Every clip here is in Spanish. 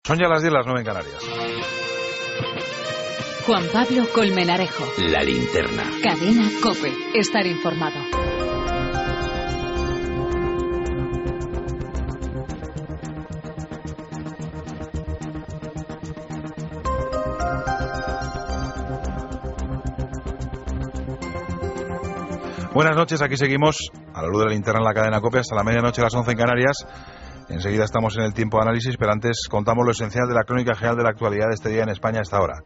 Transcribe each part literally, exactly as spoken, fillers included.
Son ya las diez, las nueve en Canarias. Juan Pablo Colmenarejo. La linterna. Cadena COPE. Estar informado. Buenas noches, aquí seguimos a la luz de la linterna en la cadena COPE hasta la medianoche, las once en Canarias. Enseguida estamos en el tiempo de análisis, pero antes contamos lo esencial de la crónica general de la actualidad de este día en España a esta hora.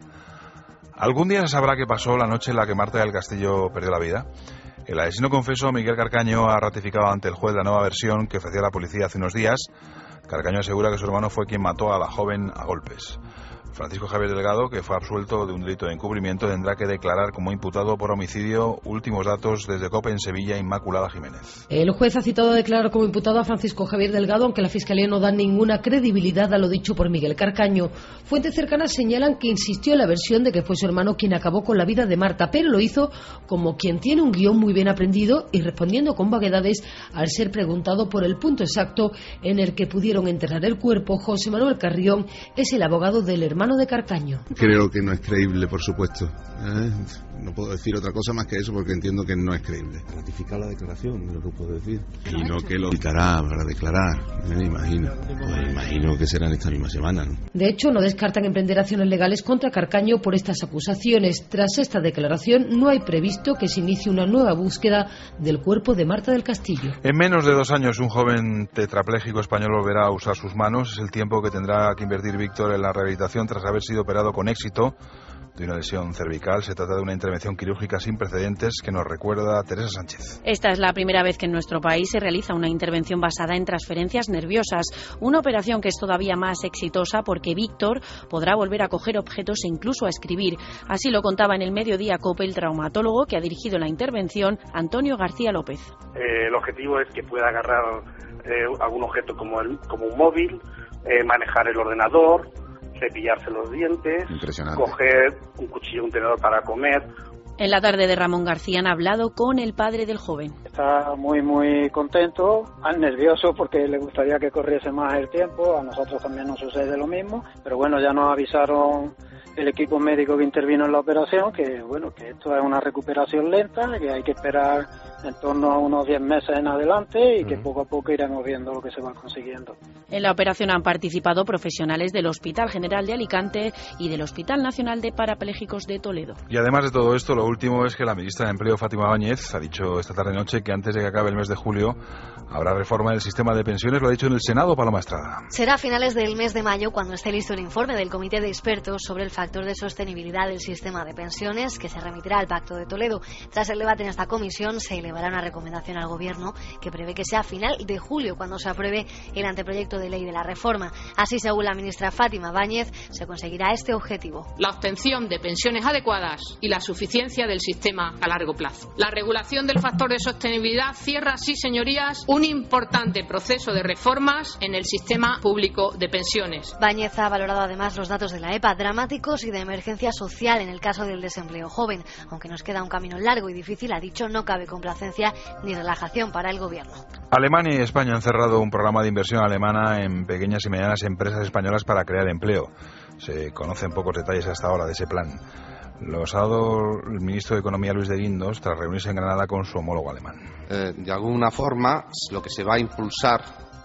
¿Algún día se sabrá qué pasó la noche en la que Marta del Castillo perdió la vida? El asesino confeso Miguel Carcaño ha ratificado ante el juez la nueva versión que ofrecía la policía hace unos días. Carcaño asegura que su hermano fue quien mató a la joven a golpes. Francisco Javier Delgado, que fue absuelto de un delito de encubrimiento, tendrá que declarar como imputado por homicidio. Últimos datos desde COPE en Sevilla, Inmaculada Jiménez. El juez ha citado a declarar como imputado a Francisco Javier Delgado, aunque la Fiscalía no da ninguna credibilidad a lo dicho por Miguel Carcaño. Fuentes cercanas señalan que insistió en la versión de que fue su hermano quien acabó con la vida de Marta, pero lo hizo como quien tiene un guión muy bien aprendido y respondiendo con vaguedades al ser preguntado por el punto exacto en el que pudieron enterrar el cuerpo. José Manuel Carrión es el abogado del hermano de Carcaño. Creo que no es creíble, por supuesto. ¿Eh? No puedo decir otra cosa más que eso porque entiendo que no es creíble. Ratificar la declaración, lo que puedo decir. Y no que lo citará para declarar, me imagino. Pues imagino que será en esta misma semana, ¿no? De hecho, no descartan emprender acciones legales contra Carcaño por estas acusaciones. Tras esta declaración, no hay previsto que se inicie una nueva búsqueda del cuerpo de Marta del Castillo. En menos de dos años, un joven tetrapléjico español volverá a usar sus manos. Es el tiempo que tendrá que invertir Víctor en la rehabilitación tras haber sido operado con éxito de una lesión cervical. Se trata de una intervención quirúrgica sin precedentes que nos recuerda a Teresa Sánchez. Esta es la primera vez que en nuestro país se realiza una intervención basada en transferencias nerviosas, una operación que es todavía más exitosa porque Víctor podrá volver a coger objetos e incluso a escribir. Así lo contaba en el Mediodía COPE el traumatólogo que ha dirigido la intervención, Antonio García López. Eh, el objetivo es que pueda agarrar eh, algún objeto como, el, como un móvil, eh, manejar el ordenador, cepillarse los dientes, coger un cuchillo, un tenedor para comer. En la tarde de Ramón García han hablado con el padre del joven. Está muy muy contento, nervioso porque le gustaría que corriese más el tiempo, a nosotros también nos sucede lo mismo, pero bueno, ya nos avisaron el equipo médico que intervino en la operación que bueno, que esto es una recuperación lenta, que hay que esperar en torno a unos diez meses en adelante y que uh-huh. poco a poco iremos viendo lo que se va consiguiendo. En la operación han participado profesionales del Hospital General de Alicante y del Hospital Nacional de Parapléjicos de Toledo. Y además de todo esto, lo último es que la ministra de Empleo, Fátima Báñez, ha dicho esta tarde-noche que antes de que acabe el mes de julio habrá reforma del sistema de pensiones. Lo ha dicho en el Senado, Paloma Estrada. Será a finales del mes de mayo cuando esté listo el informe del Comité de Expertos sobre el factor de sostenibilidad del sistema de pensiones, que se remitirá al Pacto de Toledo. Tras el debate en esta comisión, se elevará una recomendación al Gobierno que prevé que sea a final de julio cuando se apruebe el anteproyecto de ley de la reforma. Así, según la ministra Fátima Báñez, se conseguirá este objetivo: la obtención de pensiones adecuadas y la suficiencia del sistema a largo plazo. La regulación del factor de sostenibilidad cierra así, señorías, un importante proceso de reformas en el sistema público de pensiones. Báñez ha valorado además los datos de la E P A dramáticos y de emergencia social en el caso del desempleo joven. Aunque nos queda un camino largo y difícil, ha dicho, no cabe complacencia ni relajación para el Gobierno. Alemania y España han cerrado un programa de inversión alemana en pequeñas y medianas empresas españolas para crear empleo. Se conocen pocos detalles hasta ahora de ese plan. Los ha dado el ministro de Economía, Luis de Guindos, tras reunirse en Granada con su homólogo alemán. Eh, de alguna forma, lo que se va a impulsar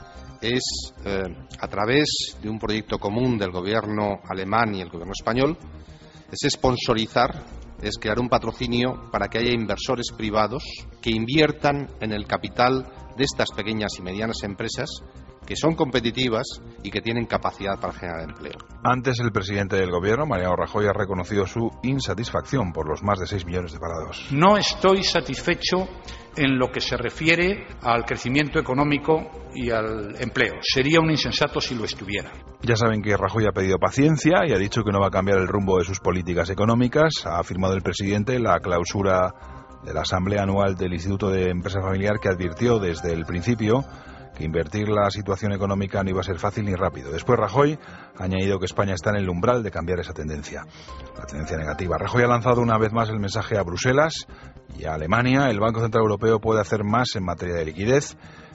es, eh, a través de un proyecto común del gobierno alemán y el gobierno español, es sponsorizar, es crear un patrocinio para que haya inversores privados que inviertan en el capital de estas pequeñas y medianas empresas que son competitivas y que tienen capacidad para generar empleo. Antes, el presidente del gobierno, Mariano Rajoy, ha reconocido su insatisfacción por los más de seis millones de parados. No estoy satisfecho en lo que se refiere al crecimiento económico y al empleo. Sería un insensato si lo estuviera. Ya saben que Rajoy ha pedido paciencia y ha dicho que no va a cambiar el rumbo de sus políticas económicas. Ha afirmado el presidente la clausura de la Asamblea Anual del Instituto de Empresa Familiar, que advirtió desde el principio que invertir la situación económica no iba a ser fácil ni rápido. Después Rajoy ha añadido que España está en el umbral de cambiar esa tendencia, la tendencia negativa. Rajoy ha lanzado una vez más el mensaje a Bruselas y a Alemania. El Banco Central Europeo puede hacer más en materia de liquidez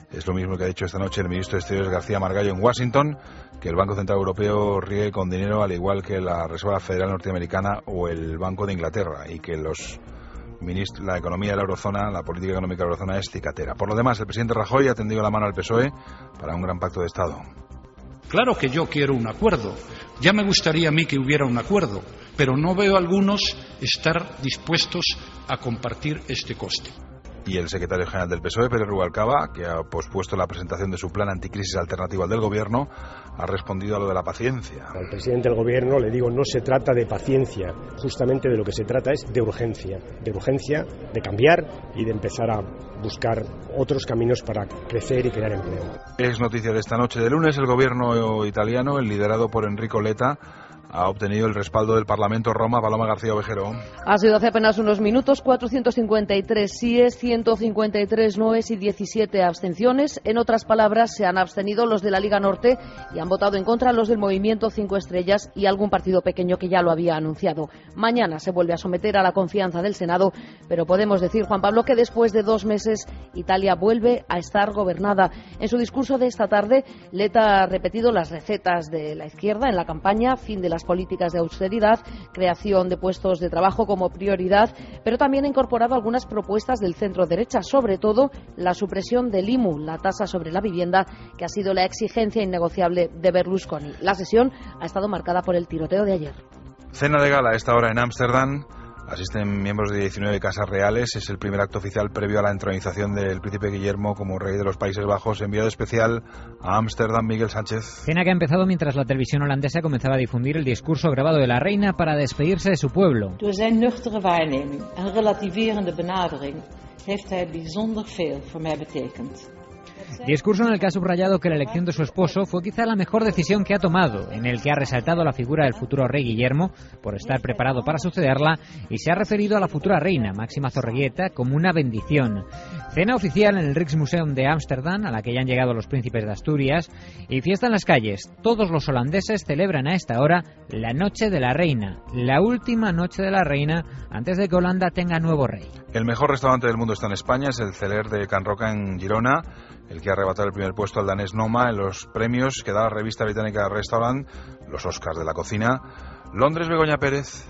Es lo mismo que ha dicho esta noche el ministro de Exteriores García Margallo en Washington, que el Banco Central Europeo riegue con dinero al igual que la Reserva Federal Norteamericana o el Banco de Inglaterra, y que los ministros, la economía de la eurozona, la política económica de la eurozona es cicatera. Por lo demás, el presidente Rajoy ha tendido la mano al P S O E para un gran pacto de Estado. Claro que yo quiero un acuerdo. Ya me gustaría a mí que hubiera un acuerdo, pero no veo a algunos estar dispuestos a compartir este coste. Y el secretario general del P S O E, Pérez Rubalcaba, que ha pospuesto la presentación de su plan anticrisis alternativo al del Gobierno, ha respondido a lo de la paciencia. Al presidente del Gobierno le digo, no se trata de paciencia, justamente de lo que se trata es de urgencia, de urgencia de cambiar y de empezar a buscar otros caminos para crecer y crear empleo. Es noticia de esta noche de lunes, el Gobierno italiano, el liderado por Enrico Letta, ha obtenido el respaldo del Parlamento Roma. Paloma García Ovejero. Ha sido hace apenas unos minutos, cuatrocientos cincuenta y tres síes, ciento cincuenta y tres noes y diecisiete abstenciones. En otras palabras, se han abstenido los de la Liga Norte y han votado en contra los del Movimiento Cinco Estrellas y algún partido pequeño que ya lo había anunciado. Mañana se vuelve a someter a la confianza del Senado, pero podemos decir, Juan Pablo, que después de dos meses Italia vuelve a estar gobernada. En su discurso de esta tarde, Letta ha repetido las recetas de la izquierda en la campaña: fin de las políticas de austeridad, creación de puestos de trabajo como prioridad, pero también ha incorporado algunas propuestas del centro derecha, sobre todo la supresión del I M U, la tasa sobre la vivienda, que ha sido la exigencia innegociable de Berlusconi. La sesión ha estado marcada por el tiroteo de ayer. Cena de gala a esta hora en Ámsterdam. Asisten miembros de diecinueve casas reales. Es el primer acto oficial previo a la entronización del príncipe Guillermo como rey de los Países Bajos. Enviado especial a Ámsterdam, Miguel Sánchez. Cena que ha empezado mientras la televisión holandesa comenzaba a difundir el discurso grabado de la reina para despedirse de su pueblo. Door zijn nuchtere waarneming en relativerende benadering heeft hij bijzonder veel voor mij betekend. Discurso en el que ha subrayado que la elección de su esposo fue quizá la mejor decisión que ha tomado, en el que ha resaltado la figura del futuro rey Guillermo por estar preparado para sucederla, y se ha referido a la futura reina, Máxima Zorreguieta, como una bendición. Cena oficial en el Rijksmuseum de Ámsterdam, a la que ya han llegado los príncipes de Asturias, y fiesta en las calles. Todos los holandeses celebran a esta hora la Noche de la Reina, la última noche de la reina antes de que Holanda tenga nuevo rey. El mejor restaurante del mundo está en España, es el Celler de Can Roca en Girona, el que ha arrebatado el primer puesto al danés Noma en los premios que da la revista británica Restaurant, los Oscars de la cocina. Londres, Begoña Pérez.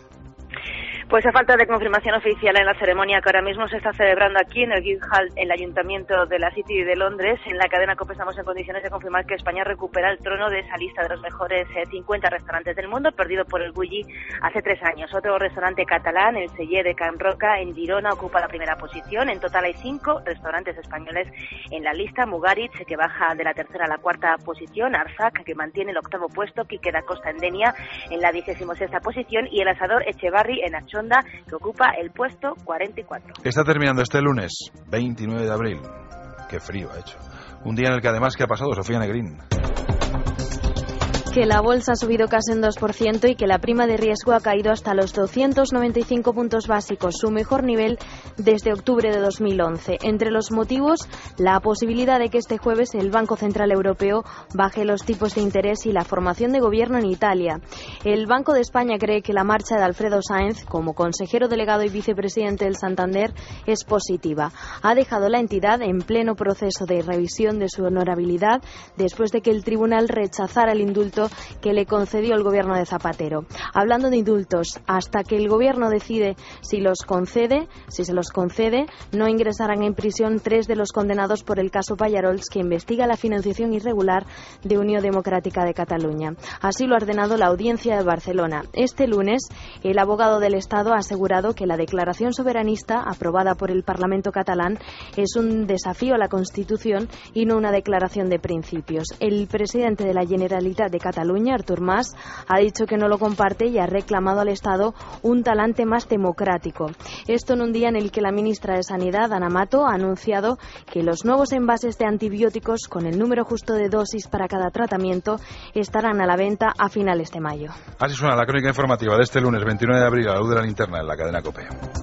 Pues a falta de confirmación oficial en la ceremonia que ahora mismo se está celebrando aquí en el Guildhall, en el Ayuntamiento de la City de Londres, en la cadena COPE estamos en condiciones de confirmar que España recupera el trono de esa lista de los mejores cincuenta restaurantes del mundo, perdido por el Bulli hace tres años. Otro restaurante catalán, el Celler de Can Roca, en Girona, ocupa la primera posición. En total hay cinco restaurantes españoles en la lista: Mugaritz, que baja de la tercera a la cuarta posición; Arzac, que mantiene el octavo puesto; Quique da Costa en Denia en la vigésimo sexta posición, y el asador Echevarri en Achón, que ocupa el puesto cuarenta y cuatro. Está terminando este lunes, veintinueve de abril. Qué frío ha hecho. Un día en el que además, ¿qué ha pasado, Sofía Negrín? Que la bolsa ha subido casi un dos por ciento y que la prima de riesgo ha caído hasta los doscientos noventa y cinco puntos básicos, su mejor nivel desde octubre de dos mil once. Entre los motivos, la posibilidad de que este jueves el Banco Central Europeo baje los tipos de interés y la formación de gobierno en Italia. El Banco de España cree que la marcha de Alfredo Sáenz como consejero delegado y vicepresidente del Santander es positiva. Ha dejado la entidad en pleno proceso de revisión de su honorabilidad después de que el tribunal rechazara el indulto que le concedió el gobierno de Zapatero. Hablando de indultos, hasta que el gobierno decide si los concede, si se los concede, no ingresarán en prisión tres de los condenados por el caso Pallarols, que investiga la financiación irregular de Unión Democrática de Cataluña. Así lo ha ordenado la Audiencia de Barcelona. Este lunes, el abogado del Estado ha asegurado que la declaración soberanista aprobada por el Parlamento catalán es un desafío a la Constitución y no una declaración de principios. El presidente de la Generalitat de Cataluña, Artur Mas, ha dicho que no lo comparte y ha reclamado al Estado un talante más democrático. Esto en un día en el que la ministra de Sanidad, Ana Mato, ha anunciado que los nuevos envases de antibióticos con el número justo de dosis para cada tratamiento estarán a la venta a finales de mayo. Así suena la crónica informativa de este lunes veintinueve de abril a la luz de la linterna en la cadena COPE.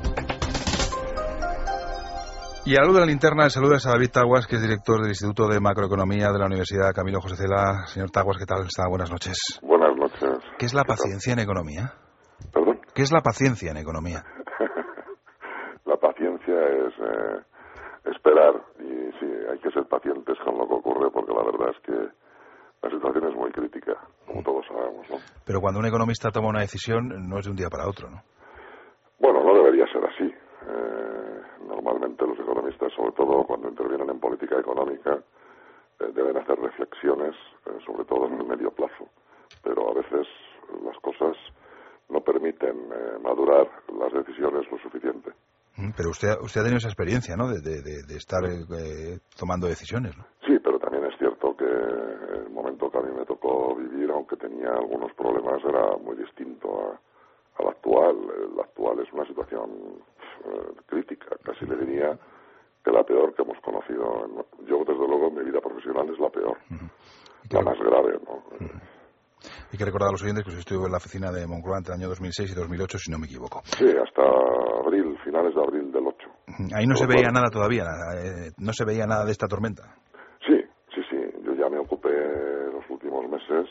Y a la luz de la linterna, el saludo es a David Taguas, que es director del Instituto de Macroeconomía de la Universidad Camilo José Cela. Señor Taguas, ¿qué tal está? Buenas noches. Buenas noches. ¿Qué es la paciencia en economía? ¿Perdón? ¿Qué es la paciencia en economía? La paciencia es eh, esperar, y sí, hay que ser pacientes con lo que ocurre, porque la verdad es que la situación es muy crítica, como todos sabemos, ¿no? Pero cuando un economista toma una decisión, no es de un día para otro, ¿no? Bueno, no debería ser así. Eh, normalmente los economistas, sobre todo cuando intervienen en política económica, eh, deben hacer reflexiones, eh, sobre todo en el medio plazo. Pero a veces las cosas no permiten eh, madurar las decisiones lo suficiente. Pero usted, usted ha tenido esa experiencia, ¿no?, de, de, de estar eh, tomando decisiones, ¿no? Sí, pero también es cierto que el momento que a mí me tocó vivir, aunque tenía algunos problemas, era muy distinto a, al actual. El actual es una situación eh, crítica, casi le diría que la peor que hemos conocido. Yo, desde luego, en mi vida profesional es la peor, uh-huh. la más grave, ¿no? Uh-huh. Hay que recordar a los oyentes que usted estuvo en la oficina de Moncloa entre el año dos mil seis y dos mil ocho, si no me equivoco. Sí, hasta abril, finales de abril del ocho. Ahí no Pero se veía bueno. nada todavía, eh, no se veía nada de esta tormenta. Sí, sí, sí. Yo ya me ocupé los últimos meses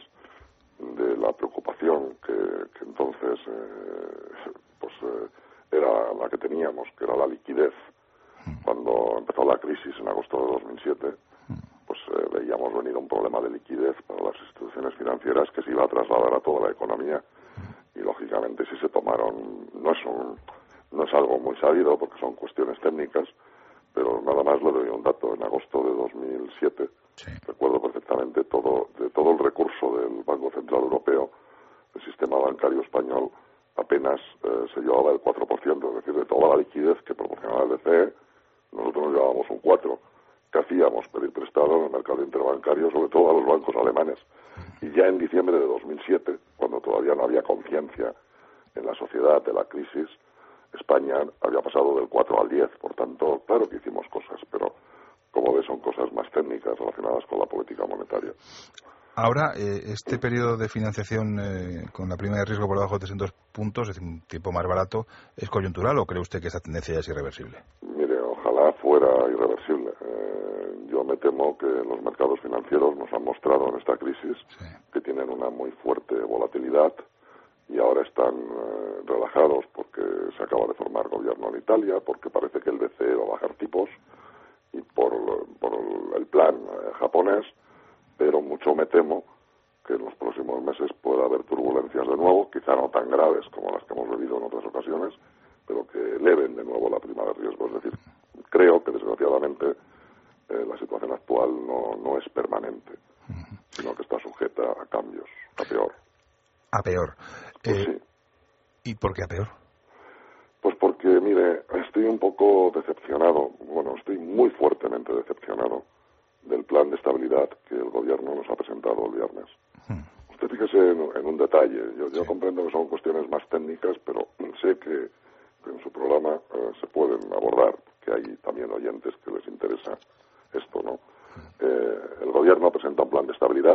de la preocupación que, que entonces eh, pues eh, era la que teníamos, que era la liquidez. Cuando empezó la crisis en agosto de dos mil siete, pues eh, veíamos venir un problema de liquidez para las instituciones financieras que se iba a trasladar a toda la economía, y lógicamente si se tomaron, no es un, no es algo muy sabido porque son cuestiones técnicas, pero nada más le doy un dato. En agosto de dos mil siete, sí. recuerdo perfectamente todo de todo el recurso del Banco Central Europeo, el sistema bancario español apenas eh, se llevaba el cuatro por ciento, es decir, de toda la liquidez que proporcionaba el B C E, nosotros nos llevábamos un cuatro por ciento. ¿Qué hacíamos? Pedir prestado en el mercado interbancario, sobre todo a los bancos alemanes. Y ya en diciembre de dos mil siete, cuando todavía no había conciencia en la sociedad de la crisis, España había pasado del cuatro al diez. Por tanto, claro que hicimos cosas, pero como ves, son cosas más técnicas relacionadas con la política monetaria. Ahora, eh, este periodo de financiación eh, con la prima de riesgo por debajo de trescientos puntos, es decir, un tiempo más barato, ¿es coyuntural o cree usted que esa tendencia ya es irreversible? Mire, ojalá fuera irreversible. Eh, yo me temo que los mercados financieros nos han mostrado en esta crisis sí. que tienen una muy fuerte volatilidad y ahora están eh, relajados porque se acaba de formar gobierno en Italia, porque parece que el B C E va a bajar tipos y por, por el plan eh, japonés. Pero mucho me temo que en los próximos meses pueda haber turbulencias de nuevo, quizá no tan graves como las que hemos vivido en otras ocasiones, pero que eleven de nuevo la prima de riesgo. Es decir, creo que desgraciadamente eh, la situación actual no, no es permanente, sino que está sujeta a cambios, a peor. A peor. Pues eh, sí. ¿Y por qué a peor? Pues porque, mire, estoy un poco decepcionado, bueno, estoy muy fuertemente decepcionado del plan de estabilidad que el gobierno nos ha presentado el viernes. Hmm. Usted fíjese en, en un detalle. Yo, yo sí. comprendo que son cuestiones más técnicas, pero sé que, que en su programa eh, se pueden abordar, que hay también oyentes que les interesa esto, ¿no? Hmm. Eh, el gobierno presenta un plan de estabilidad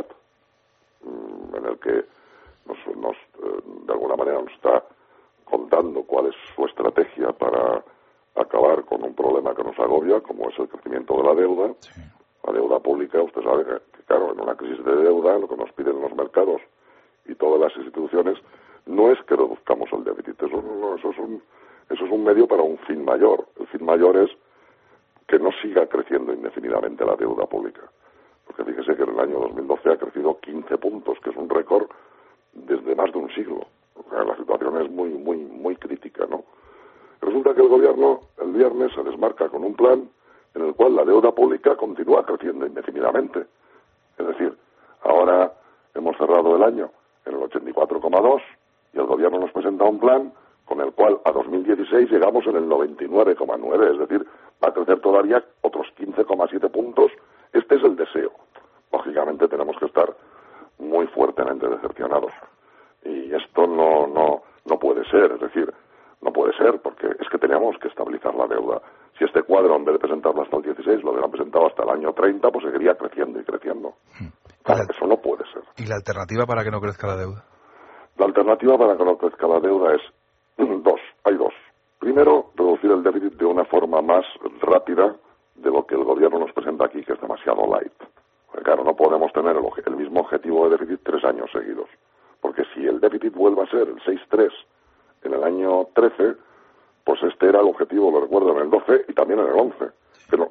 mmm, en el que nos, nos eh, de alguna manera nos está contando cuál es su estrategia para acabar con un problema que nos agobia, como es el crecimiento de la deuda. Sí. La deuda pública, usted sabe que, que, claro, en una crisis de deuda, lo que nos piden los mercados y todas las instituciones no es que reduzcamos el déficit, eso, no, eso, es un, eso es un medio para un fin mayor. El fin mayor es que no siga creciendo indefinidamente la deuda pública. Porque fíjese que en el año dos mil doce ha crecido quince puntos, que es un récord desde más de un siglo. O sea, la situación es muy, muy, muy crítica, ¿no? Resulta que el gobierno el viernes se desmarca con un plan en el cual la deuda pública continúa creciendo indefinidamente. Es decir, ahora hemos cerrado el año en el ochenta y cuatro coma dos y el gobierno nos presenta un plan con el cual a dos mil dieciséis llegamos en el noventa y nueve coma nueve, es decir, va a crecer todavía otros quince coma siete puntos. Este es el deseo. Lógicamente tenemos que estar muy fuertemente decepcionados. Y esto no, no, no puede ser, es decir, no puede ser porque es que teníamos que estabilizar la deuda. Si este cuadro, en vez de presentarlo hasta el dieciséis, lo hubieran presentado hasta el año treinta, pues seguiría creciendo y creciendo. Claro, la, eso no puede ser. ¿Y la alternativa para que no crezca la deuda? La alternativa para que no crezca la deuda es dos. Hay dos. Primero, reducir el déficit de una forma más rápida de lo que el gobierno nos presenta aquí, que es demasiado light. Porque, claro, no podemos tener el, el mismo objetivo de déficit tres años seguidos. Porque si el déficit vuelve a ser el seis coma tres en el año trece, pues este era el objetivo, lo recuerdo, en el doce y también en el once, que, no, que,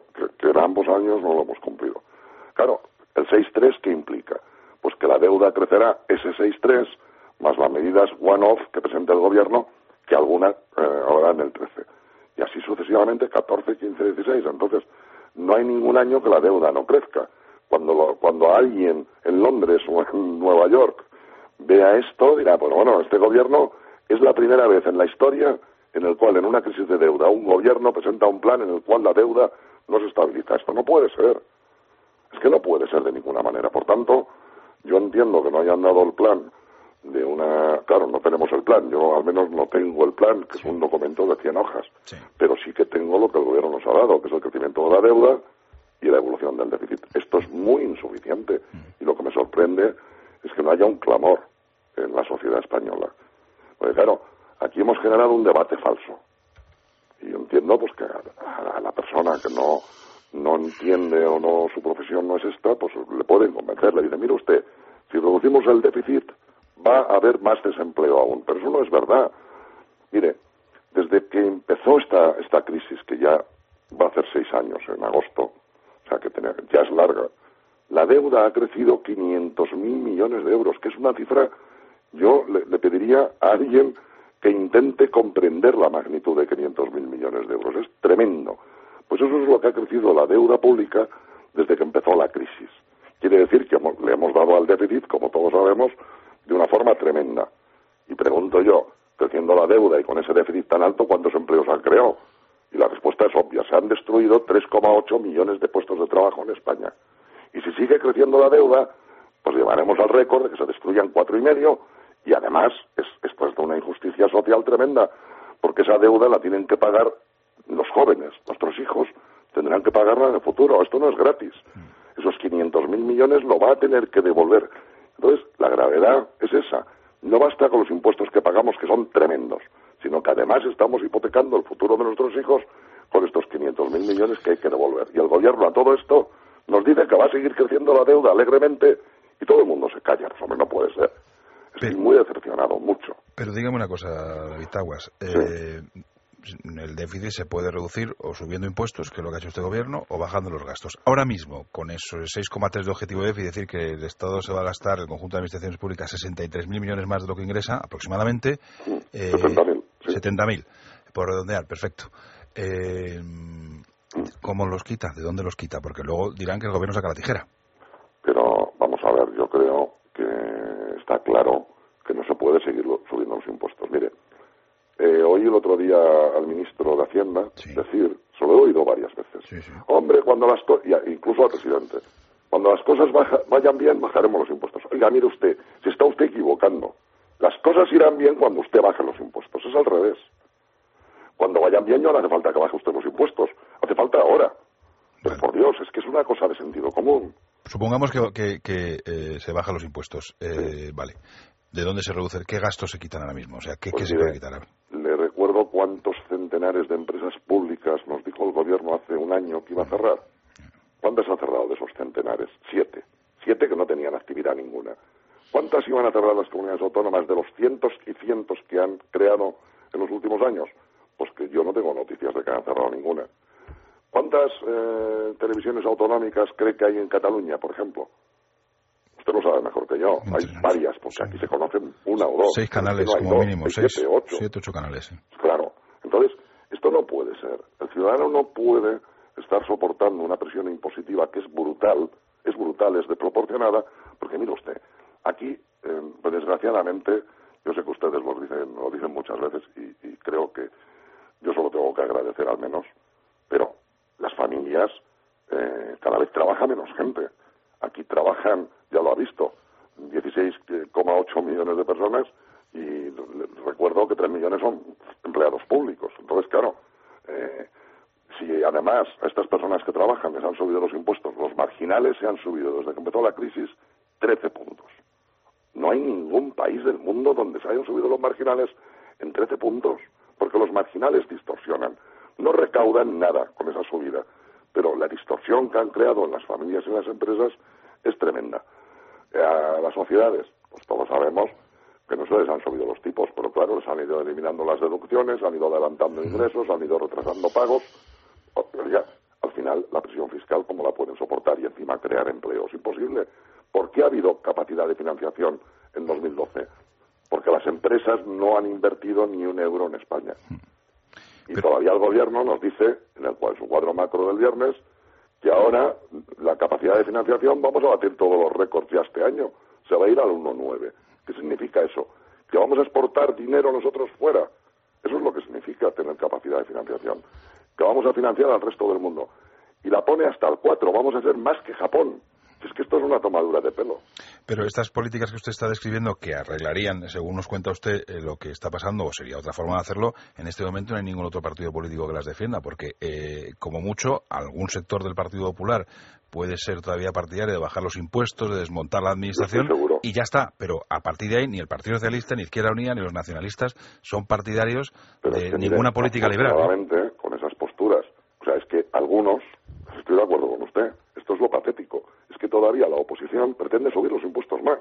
que en ambos años no lo hemos cumplido. Claro, el seis tres, ¿qué implica? Pues que la deuda crecerá ese seis tres más las medidas one-off que presenta el gobierno, que alguna eh, ahora en el trece. Y así sucesivamente, catorce, quince, dieciséis. Entonces, no hay ningún año que la deuda no crezca. Cuando, lo, cuando alguien en Londres o en Nueva York vea esto, dirá, pues bueno, este gobierno es la primera vez en la historia en el cual en una crisis de deuda un gobierno presenta un plan en el cual la deuda no se estabiliza. Esto no puede ser. Es que no puede ser de ninguna manera. Por tanto, yo entiendo que no hayan dado el plan de una... Claro, no tenemos el plan. Yo al menos no tengo el plan, que sí. Es un documento de cien hojas. Sí. Pero sí que tengo lo que el gobierno nos ha dado, que es el crecimiento de la deuda y la evolución del déficit. Esto es muy insuficiente. Y lo que me sorprende es que no haya un clamor en la sociedad española. Porque claro, aquí hemos generado un debate falso. Y yo entiendo pues que a la persona que no... no entiende o no, su profesión no es esta, pues le pueden convencer. Le dicen, mire usted, si reducimos el déficit va a haber más desempleo aún. Pero eso no es verdad. Mire, desde que empezó esta esta crisis, que ya va a hacer seis años en agosto, o sea que tenía, ya es larga, la deuda ha crecido quinientos mil millones de euros, que es una cifra, yo le, le pediría a alguien que intente comprender la magnitud de quinientos mil millones de euros. Es tremendo. Pues eso es lo que ha crecido la deuda pública desde que empezó la crisis. Quiere decir que hemos, le hemos dado al déficit, como todos sabemos, de una forma tremenda. Y pregunto yo, creciendo la deuda y con ese déficit tan alto, ¿cuántos empleos han creado? Y la respuesta es obvia. Se han destruido tres coma ocho millones de puestos de trabajo en España. Y si sigue creciendo la deuda, pues llevaremos al récord de que se destruyan cuatro y medio. Y además, es, esto es de una injusticia social tremenda, porque esa deuda la tienen que pagar los jóvenes, nuestros hijos, tendrán que pagarla en el futuro. Esto no es gratis. Esos quinientos mil millones lo va a tener que devolver. Entonces, la gravedad es esa. No basta con los impuestos que pagamos, que son tremendos, sino que además estamos hipotecando el futuro de nuestros hijos con estos quinientos mil millones que hay que devolver. Y el gobierno a todo esto nos dice que va a seguir creciendo la deuda alegremente y todo el mundo se calla. Pues, hombre, no puede ser. Estoy pero, muy decepcionado, mucho. Pero dígame una cosa, David Aguas. Eh, sí. El déficit se puede reducir o subiendo impuestos, que es lo que ha hecho este gobierno, o bajando los gastos. Ahora mismo, con esos seis coma tres de objetivo de déficit, es decir, que el Estado se va a gastar, el conjunto de administraciones públicas, sesenta y tres mil millones más de lo que ingresa, aproximadamente. Eh, setenta mil. Sí. setenta mil, por redondear, perfecto. Eh, ¿Cómo los quita? ¿De dónde los quita? Porque luego dirán que el gobierno saca la tijera. Pero, vamos a ver, yo creo que está claro que no se puede seguir subiendo los impuestos. Mire, Eh, oí el otro día al ministro de Hacienda sí. decir, se lo he oído varias veces, sí, sí. hombre, cuando las cosas, incluso al presidente, cuando las cosas baja, vayan bien, bajaremos los impuestos. Oiga, mire usted, se está usted equivocando. Las cosas irán bien cuando usted baje los impuestos, es al revés. Cuando vayan bien no hace falta que baje usted los impuestos, hace falta ahora. Pero por Dios, es que es una cosa de sentido común. Supongamos que, que, que eh, se bajan los impuestos, eh, sí. Vale. ¿De dónde se reduce? ¿Qué gastos se quitan ahora mismo? O sea, ¿qué, pues ¿qué se puede quitar ahora? Le recuerdo cuántos centenares de empresas públicas nos dijo el gobierno hace un año que iba a cerrar. ¿Cuántas ha cerrado de esos centenares? Siete. Siete que no tenían actividad ninguna. ¿Cuántas iban a cerrar las comunidades autónomas de los cientos y cientos que han creado en los últimos años? Pues que yo no tengo noticias de que hayan cerrado ninguna. ¿Cuántas eh, televisiones autonómicas cree que hay en Cataluña, por ejemplo? Usted lo sabe mejor que yo. Hay varias, porque aquí se conocen una o dos. Seis canales no como dos, mínimo, siete, seis, ocho. siete, ocho canales. Sí. Claro. Entonces, esto no puede ser. El ciudadano no puede estar soportando una presión impositiva que es brutal, es brutal, es desproporcionada, porque mire usted, aquí, eh, pues desgraciadamente, yo sé que ustedes lo dicen, lo dicen muchas veces y, y creo que yo solo tengo que agradecer al menos, pero las familias eh, cada vez trabaja menos gente. Aquí trabajan, ya lo ha visto, dieciséis coma ocho millones de personas y recuerdo que tres millones son empleados públicos. Entonces, claro, eh, si además a estas personas que trabajan les han subido los impuestos, los marginales se han subido desde que empezó la crisis trece puntos. No hay ningún país del mundo donde se hayan subido los marginales en trece puntos, porque los marginales distorsionan. No recaudan nada con esa subida, pero la distorsión que han creado en las familias y en las empresas es tremenda. A las sociedades, pues todos sabemos que no se les han subido los tipos, pero claro, les han ido eliminando las deducciones, han ido adelantando ingresos, han ido retrasando pagos, pero ya, al final la presión fiscal, ¿cómo la pueden soportar? Y encima crear empleos. Imposible. ¿Por qué ha habido capacidad de financiación en dos mil doce? Porque las empresas no han invertido ni un euro en España. Y Pero... todavía el gobierno nos dice, en el cual su cuadro macro del viernes, que ahora la capacidad de financiación vamos a batir todos los récords ya este año. Se va a ir al uno coma nueve. ¿Qué significa eso? Que vamos a exportar dinero nosotros fuera. Eso es lo que significa tener capacidad de financiación. Que vamos a financiar al resto del mundo. Y la pone hasta el cuatro. Vamos a ser más que Japón. Es que esto es una tomadura de pelo. Pero estas políticas que usted está describiendo, que arreglarían, según nos cuenta usted, eh, lo que está pasando, o sería otra forma de hacerlo, en este momento no hay ningún otro partido político que las defienda, porque, eh, como mucho, algún sector del Partido Popular puede ser todavía partidario de bajar los impuestos, de desmontar la administración, y ya está. Pero a partir de ahí, ni el Partido Socialista, ni Izquierda Unida, ni los nacionalistas son partidarios Pero de es que, ninguna mire, política liberal. ¿Eh? Con esas posturas. O sea, es que algunos, estoy de acuerdo con usted, esto es lo patético. Es que todavía la oposición pretende subir los impuestos más.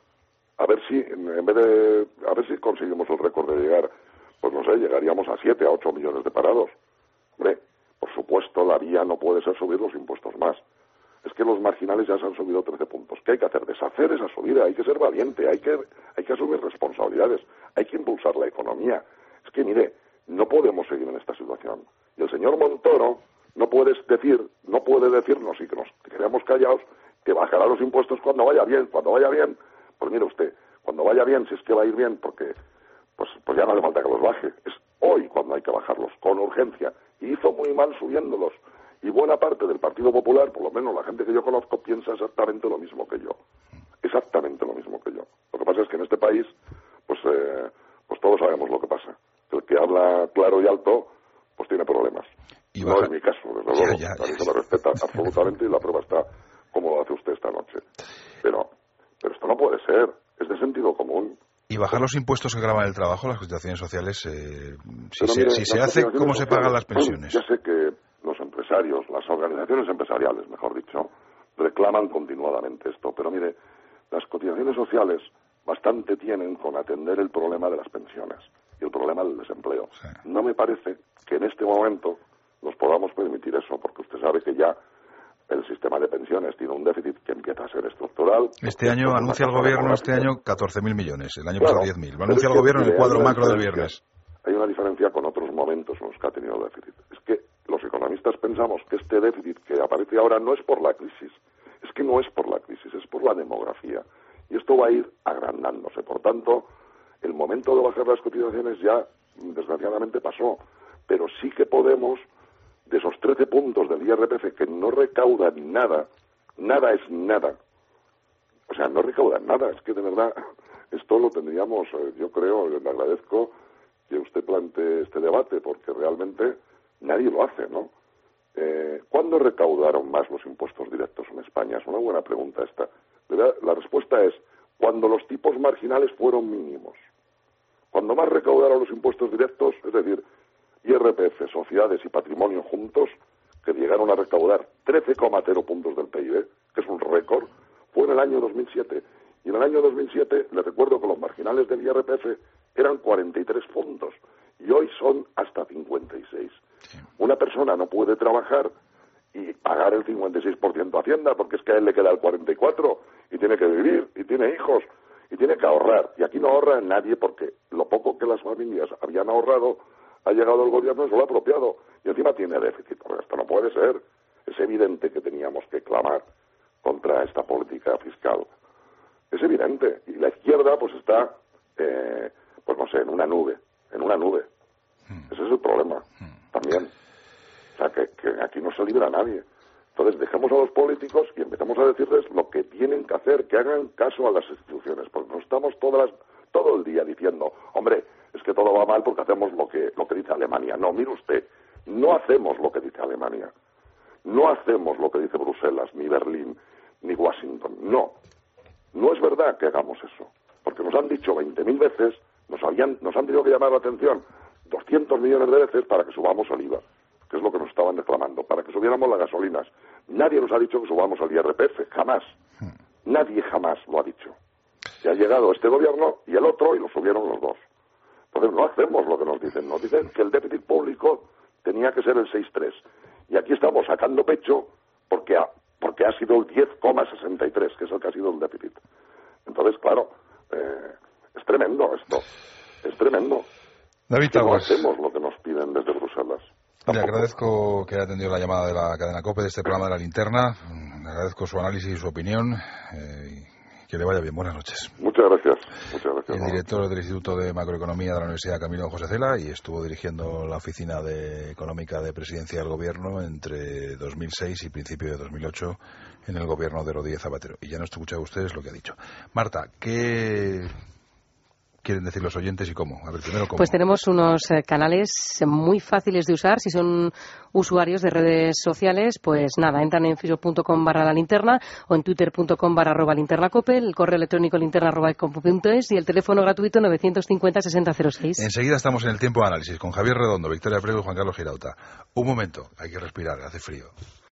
A ver si, en vez de, a ver si conseguimos el récord de llegar, pues no sé, llegaríamos a siete, a ocho millones de parados. Hombre, por supuesto, la vía no puede ser subir los impuestos más. Es que los marginales ya se han subido trece puntos. ¿Qué hay que hacer? Deshacer esa subida. Hay que ser valiente, hay que, hay que asumir responsabilidades, hay que impulsar la economía. Es que, mire, no podemos seguir en esta situación. Y el señor Montoro no puede decir, no puede decirnos, y que nos quedemos callados, que bajará los impuestos cuando vaya bien. Cuando vaya bien, pues mire usted, cuando vaya bien, si es que va a ir bien, porque pues, pues ya no hace falta que los baje. Es hoy cuando hay que bajarlos, con urgencia. Y hizo muy mal subiéndolos. Y buena parte del Partido Popular, por lo menos la gente que yo conozco, piensa exactamente lo mismo que yo. Exactamente lo mismo que yo. Lo que pasa es que en este país, pues, eh, pues todos sabemos lo que pasa. El que habla claro y alto, pues tiene problemas. Y no es mi caso, desde luego. Ya, ya, ya. Se me respeta absolutamente y la prueba está como lo hace usted esta noche. Pero, pero esto no puede ser. Es de sentido común. Y bajar los impuestos que graban el trabajo, las cotizaciones sociales, eh, si, se, mire, si se hace, ¿cómo se pagan las pensiones? Ya sé que los empresarios, las organizaciones empresariales, mejor dicho, reclaman continuadamente esto. Pero mire, las cotizaciones sociales bastante tienen con atender el problema de las pensiones y el problema del desempleo. Sí. No me parece que en este momento nos podamos permitir eso, porque usted sabe que ya el sistema de pensiones tiene un déficit que empieza a ser estructural. Este año anuncia el gobierno, este año catorce mil millones, el año claro, pasado diez mil. Lo anuncia el gobierno en el cuadro macro del viernes. Hay una diferencia con otros momentos en los que ha tenido el déficit. Es que los economistas pensamos que este déficit que aparece ahora no es por la crisis. Es que no es por la crisis, es por la demografía. Y esto va a ir agrandándose. Por tanto, el momento de bajar las cotizaciones ya, desgraciadamente, pasó. Pero sí que podemos, de esos trece puntos del I R P F que no recaudan nada, nada es nada. O sea, no recaudan nada. Es que de verdad, esto lo tendríamos, yo creo, le agradezco que usted plantee este debate, porque realmente nadie lo hace, ¿no? Eh, ¿Cuándo recaudaron más los impuestos directos en España? Es una buena pregunta esta. La respuesta es cuando los tipos marginales fueron mínimos. Cuando más recaudaron los impuestos directos, es decir, I R P F, sociedades y patrimonio juntos, que llegaron a recaudar trece coma cero puntos del P I B, que es un récord, fue en el año dos mil siete. Y en el año dos mil siete, les recuerdo que los marginales del I R P F eran cuarenta y tres puntos, y hoy son hasta cincuenta y seis. Sí. Una persona no puede trabajar y pagar el cincuenta y seis por ciento a Hacienda, porque es que a él le queda el cuarenta y cuatro por ciento, y tiene que vivir, y tiene hijos, y tiene que ahorrar. Y aquí no ahorra nadie, porque lo poco que las familias habían ahorrado ha llegado el gobierno y se lo ha apropiado. Y encima tiene déficit. Porque esto no puede ser. Es evidente que teníamos que clamar contra esta política fiscal. Es evidente. Y la izquierda pues está, eh, pues no sé, en una nube. En una nube. Hmm. Ese es el problema. Hmm. También. O sea, que, que aquí no se libra a nadie. Entonces dejemos a los políticos y empezamos a decirles lo que tienen que hacer, que hagan caso a las instituciones. Porque nos estamos todas las, todo el día diciendo, hombre, es que todo va mal porque hacemos lo que, lo que dice Alemania. No, mire usted, no hacemos lo que dice Alemania. No hacemos lo que dice Bruselas, ni Berlín, ni Washington. No. No es verdad que hagamos eso. Porque nos han dicho veinte mil veces, nos, habían, nos han tenido que llamar la atención doscientos millones de veces para que subamos el I V A, que es lo que nos estaban reclamando, para que subiéramos las gasolinas. Nadie nos ha dicho que subamos el I R P F, jamás. Nadie jamás lo ha dicho. Y ha llegado este gobierno y el otro y lo subieron los dos. Entonces no hacemos lo que nos dicen. Nos dicen que el déficit público tenía que ser el seis coma tres. Y aquí estamos sacando pecho porque ha, porque ha sido el diez coma sesenta y tres, que es el que ha sido el déficit. Entonces, claro, eh, es tremendo esto, es tremendo. David es que no Taguas. hacemos lo que nos piden desde Bruselas. Le agradezco que haya atendido la llamada de la cadena COPE de este programa de La Linterna. Le agradezco su análisis y su opinión. Eh, que le vaya bien. Buenas noches. Muchas gracias. Muchas gracias. El director del Instituto de Macroeconomía de la Universidad Camilo José Cela, y estuvo dirigiendo la Oficina de Económica de Presidencia del Gobierno entre dos mil seis y principio de dos mil ocho en el gobierno de Rodríguez Zapatero. Y ya no escuchado ustedes lo que ha dicho. Marta, ¿qué quieren decir los oyentes y cómo? A ver, primero, ¿cómo? Pues tenemos unos eh, canales muy fáciles de usar. Si son usuarios de redes sociales, pues nada, entran en facebook punto com barra la linterna o en twitter punto com barra arroba linterna cope, el correo electrónico linterna arroba cope punto es y el teléfono gratuito novecientos cincuenta sesenta cero seis. Enseguida estamos en el tiempo de análisis con Javier Redondo, Victoria Prego y Juan Carlos Girauta. Un momento, hay que respirar, hace frío.